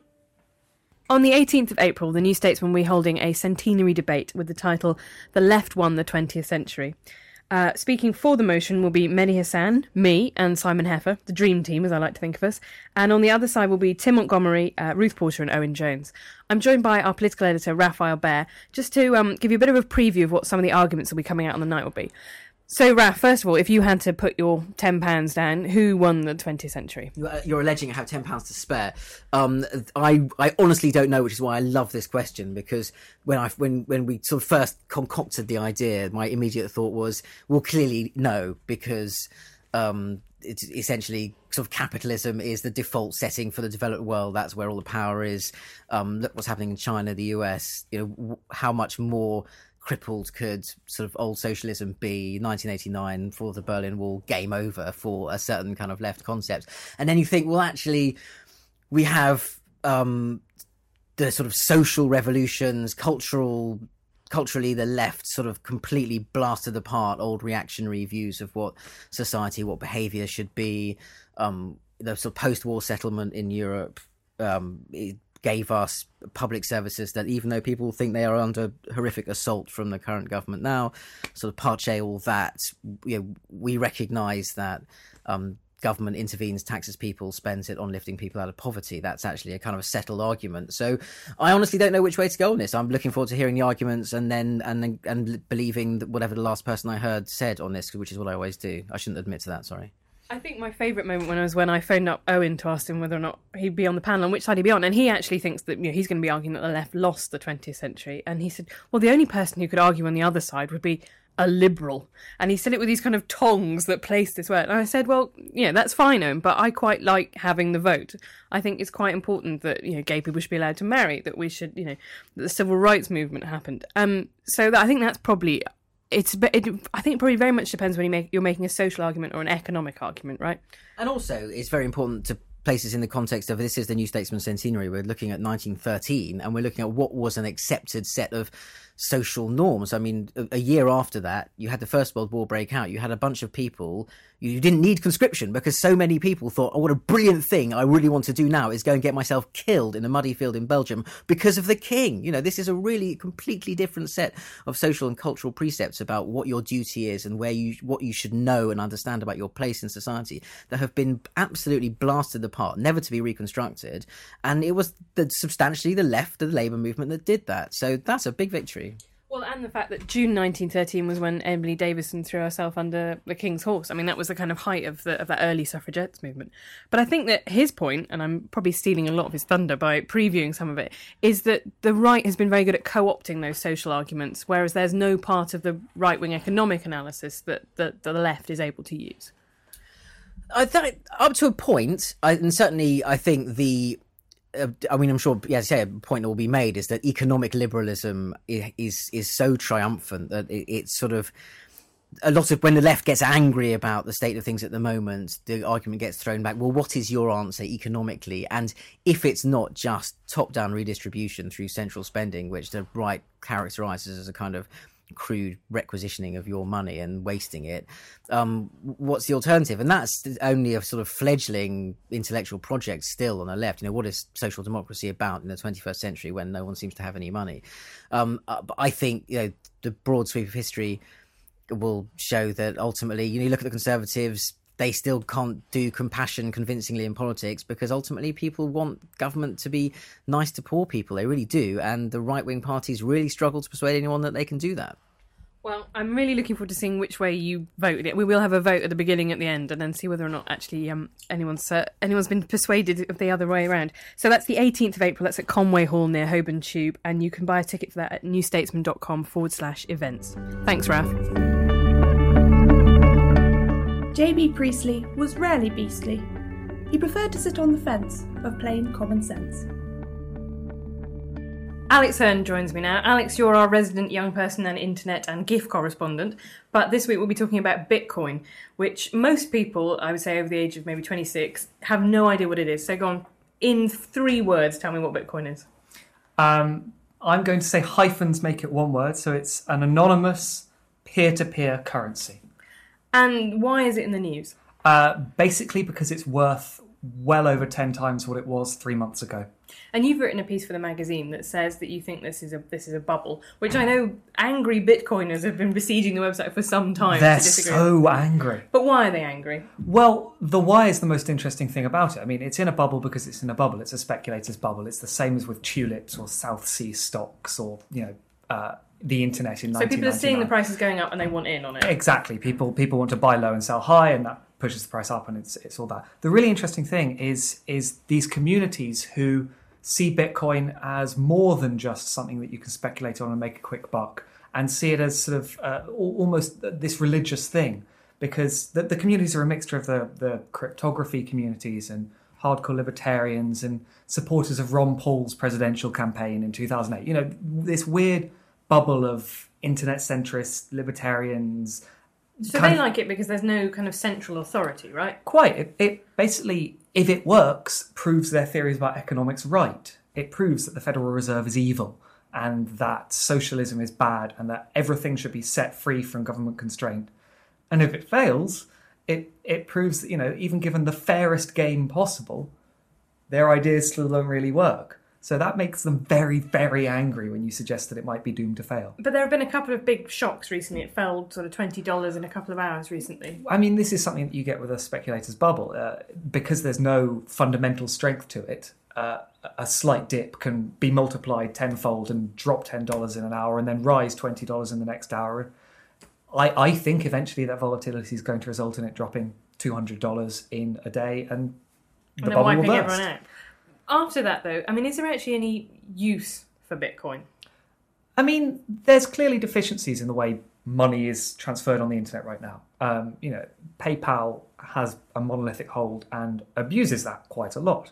On the eighteenth of April, the New Statesman will be holding a centenary debate with the title "The Left Won the twentieth Century." Uh, speaking for the motion will be Mehdi Hasan, me, and Simon Heffer, the dream team, as I like to think of us. And on the other side will be Tim Montgomery, uh, Ruth Porter and Owen Jones. I'm joined by our political editor, Raphael Baer, just to um, give you a bit of a preview of what some of the arguments that will be coming out on the night will be. So, Raph, first of all, if you had to put your ten pounds down, who won the twentieth century? You're alleging I have ten pounds to spare. Um, I I honestly don't know, which is why I love this question, because when I when when we sort of first concocted the idea, my immediate thought was, well, clearly no, because um, it's essentially sort of capitalism is the default setting for the developed world. That's where all the power is. Um, look what's happening in China, the U S. You know, how much more crippled could sort of old socialism be? Nineteen eighty-nine, for the Berlin Wall, game over for a certain kind of left concept. And then you think, well, actually, we have um, the sort of social revolutions, cultural, culturally, the left sort of completely blasted apart old reactionary views of what society, what behaviour should be. Um, the sort of post-war settlement in Europe, um, it, gave us public services that, even though people think they are under horrific assault from the current government now, sort of parche all that, you know, we recognise that um, government intervenes, taxes people, spends it on lifting people out of poverty. That's actually a kind of a settled argument. So I honestly don't know which way to go on this. I'm looking forward to hearing the arguments and then and and believing that whatever the last person I heard said on this, which is what I always do. I shouldn't admit to that, sorry. I think my favourite moment when I was when I phoned up Owen to ask him whether or not he'd be on the panel and which side he'd be on, and he actually thinks that, you know, he's going to be arguing that the left lost the twentieth century, and he said, well, the only person who could argue on the other side would be a liberal, and he said it with these kind of tongs that placed this word. And I said, well, yeah, that's fine, Owen, but I quite like having the vote. I think it's quite important that, you know, gay people should be allowed to marry, that we should, you know, that the civil rights movement happened. Um, so that, I think that's probably. It's. It, I think it probably very much depends when you make, you're making a social argument or an economic argument, right? And also, it's very important to place this in the context of, this is the New Statesman centenary. We're looking at nineteen thirteen, and we're looking at what was an accepted set of social norms. I mean, a, a year after that, you had the First World War break out. You had a bunch of people. You didn't need conscription because so many people thought, oh, what a brilliant thing I really want to do now is go and get myself killed in a muddy field in Belgium because of the king. You know, this is a really completely different set of social and cultural precepts about what your duty is and where you what you should know and understand about your place in society that have been absolutely blasted apart, never to be reconstructed. And it was the, substantially the left of the Labour movement that did that. So that's a big victory. Well, and the fact that June nineteen thirteen was when Emily Davison threw herself under the King's horse. I mean, that was the kind of height of the of that early suffragettes movement. But I think that his point, and I'm probably stealing a lot of his thunder by previewing some of it, is that the right has been very good at co-opting those social arguments, whereas there's no part of the right-wing economic analysis that, that the left is able to use. I think up to a point, I, and certainly I think the... Uh, I mean, I'm sure, yeah, as I say, a point that will be made is that economic liberalism is is, is so triumphant that it, it's sort of a lot of when the left gets angry about the state of things at the moment, the argument gets thrown back, well, what is your answer economically? And if it's not just top-down redistribution through central spending, which the right characterises as a kind of crude requisitioning of your money and wasting it, um, what's the alternative? And that's only a sort of fledgling intellectual project still on the left. You know, what is social democracy about in the twenty-first century when no one seems to have any money? Um, uh, but I think, you know, the broad sweep of history will show that ultimately, you know, you look at the Conservatives, they still can't do compassion convincingly in politics because ultimately people want government to be nice to poor people. They really do. And the right-wing parties really struggle to persuade anyone that they can do that. Well, I'm really looking forward to seeing which way you vote. We will have a vote at the beginning, at the end, and then see whether or not actually um, anyone's uh, anyone's been persuaded of the other way around. So that's the eighteenth of April. That's at Conway Hall near Holborn Tube, and you can buy a ticket for that at newstatesman.com forward slash events. Thanks, Ralph. J B Priestley was rarely beastly. He preferred to sit on the fence of plain common sense. Alex Hearn joins me now. Alex, you're our resident young person and internet and GIF correspondent, but this week we'll be talking about Bitcoin, which most people, I would say over the age of maybe twenty-six, have no idea what it is. So go on, in three words, tell me what Bitcoin is. Um, I'm going to say hyphens make it one word, so it's an anonymous peer-to-peer currency. And why is it in the news? Uh, basically because it's worth well over ten times what it was three months ago. And you've written a piece for the magazine that says that you think this is a this is a bubble, which I know angry Bitcoiners have been besieging the website for some time. They're to disagree. so angry. But why are they angry? Well, the why is the most interesting thing about it. I mean, it's in a bubble because it's in a bubble. It's a speculator's bubble. It's the same as with tulips or South Sea stocks or, you know, uh, the internet in nineteen ninety-nine. So people are seeing the prices going up and they want in on it. Exactly. People people want to buy low and sell high, and that pushes the price up, and it's it's all that. The really interesting thing is is these communities who see Bitcoin as more than just something that you can speculate on and make a quick buck, and see it as sort of uh, almost this religious thing, because the, the communities are a mixture of the, the cryptography communities and hardcore libertarians and supporters of Ron Paul's presidential campaign in two thousand eight. You know, this weird bubble of internet centrists, libertarians. So they of, like it because there's no kind of central authority, right? Quite. It, it basically, if it works, proves their theories about economics right. It proves that the Federal Reserve is evil and that socialism is bad and that everything should be set free from government constraint. And if it fails, it, it proves that, you know, even given the fairest game possible, their ideas still don't really work. So that makes them very, very angry when you suggest that it might be doomed to fail. But there have been a couple of big shocks recently. It fell sort of twenty dollars in a couple of hours recently. I mean, this is something that you get with a speculator's bubble. Uh, because there's no fundamental strength to it, uh, a slight dip can be multiplied tenfold and drop ten dollars in an hour and then rise twenty dollars in the next hour. I, I think eventually that volatility is going to result in it dropping two hundred dollars in a day and the and bubble wiping will burst. Everyone out. After that, though, I mean, is there actually any use for Bitcoin? I mean, there's clearly deficiencies in the way money is transferred on the internet right now. Um, you know, PayPal has a monolithic hold and abuses that quite a lot.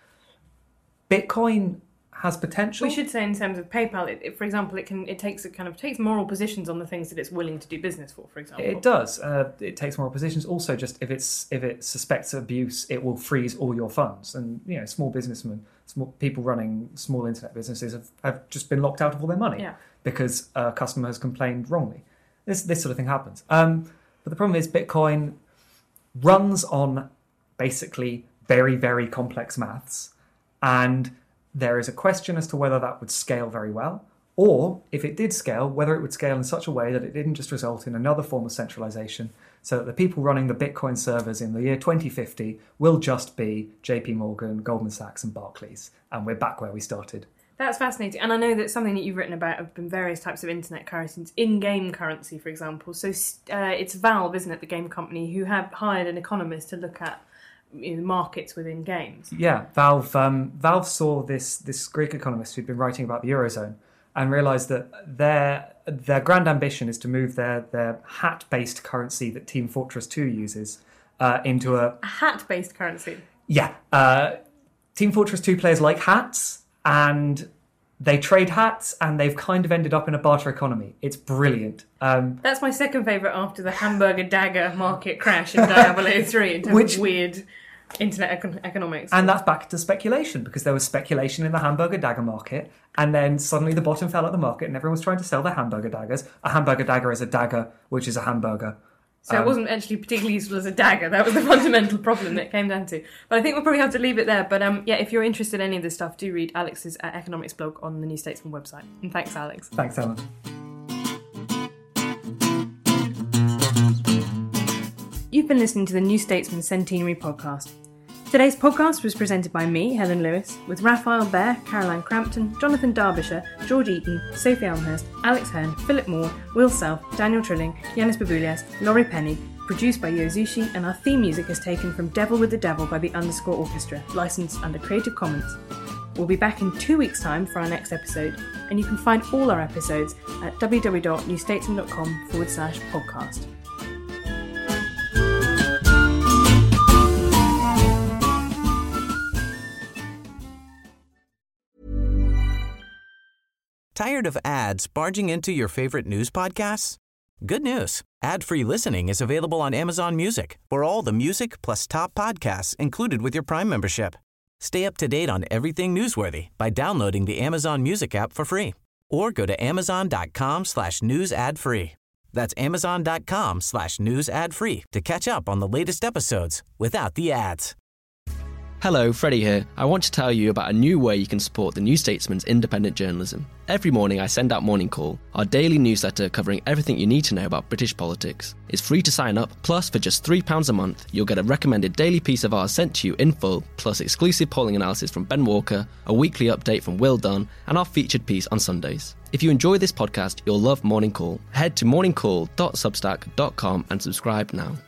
Bitcoin has potential. We should say in terms of PayPal, it, it, for example, it can it takes a kind of takes moral positions on the things that it's willing to do business for. For example, it does. Uh, it takes moral positions. Also, just if it's if it suspects abuse, it will freeze all your funds. And you know, small businessmen, small people running small internet businesses have, have just been locked out of all their money yeah. because a customer has complained wrongly. This this sort of thing happens. Um, but the problem is, Bitcoin runs on basically very very complex maths, and there is a question as to whether that would scale very well, or if it did scale, whether it would scale in such a way that it didn't just result in another form of centralization, so that the people running the Bitcoin servers in the year twenty fifty will just be J P Morgan, Goldman Sachs and Barclays, and we're back where we started. That's fascinating. And I know that something that you've written about have been various types of internet currencies, in-game currency, for example. So uh, it's Valve, isn't it, the game company, who have hired an economist to look at you know, markets within games. Yeah, Valve um, Valve saw this this Greek economist who'd been writing about the Eurozone and realised that their their grand ambition is to move their, their hat-based currency that Team Fortress two uses uh, into a... A hat-based currency? Yeah. Uh, Team Fortress two players like hats, and They trade hats, and they've kind of ended up in a barter economy. It's brilliant. Um, That's my second favourite after the hamburger dagger market crash in Diablo three in terms Which- of weird internet econ- economics. And that's back to speculation, because there was speculation in the hamburger dagger market, and then suddenly the bottom fell at the market and everyone was trying to sell their hamburger daggers. A hamburger dagger is a dagger, which is a hamburger. So Um, it wasn't actually particularly useful as a dagger. That was the fundamental problem that it came down to. But I think we'll probably have to leave it there. But um, yeah, if you're interested in any of this stuff, do read Alex's uh, economics blog on the New Statesman website. And thanks, Alex. Thanks, Ellen. You've been listening to the New Statesman Centenary podcast. Today's podcast was presented by me, Helen Lewis, with Raphael Baer, Caroline Crampton, Jonathan Derbyshire, George Eaton, Sophie Elmhurst, Alex Hearn, Philip Moore, Will Self, Daniel Trilling, Yanis Baboulias, Laurie Penny, produced by Yozushi, and our theme music is taken from Devil with the Devil by the Underscore Orchestra, licensed under Creative Commons. We'll be back in two weeks' time for our next episode, and you can find all our episodes at www.newstatesman.com forward slash podcast. Tired of ads barging into your favorite news podcasts? Good news. Ad-free listening is available on Amazon Music for all the music plus top podcasts included with your Prime membership. Stay up to date on everything newsworthy by downloading the Amazon Music app for free or go to amazon.com slash news ad free. That's amazon.com slash news ad free to catch up on the latest episodes without the ads. Hello, Freddie here. I want to tell you about a new way you can support the New Statesman's independent journalism. Every morning I send out Morning Call, our daily newsletter covering everything you need to know about British politics. It's free to sign up, plus for just three pounds a month, you'll get a recommended daily piece of ours sent to you in full, plus exclusive polling analysis from Ben Walker, a weekly update from Will Dunn, and our featured piece on Sundays. If you enjoy this podcast, you'll love Morning Call. Head to morning call dot substack dot com and subscribe now.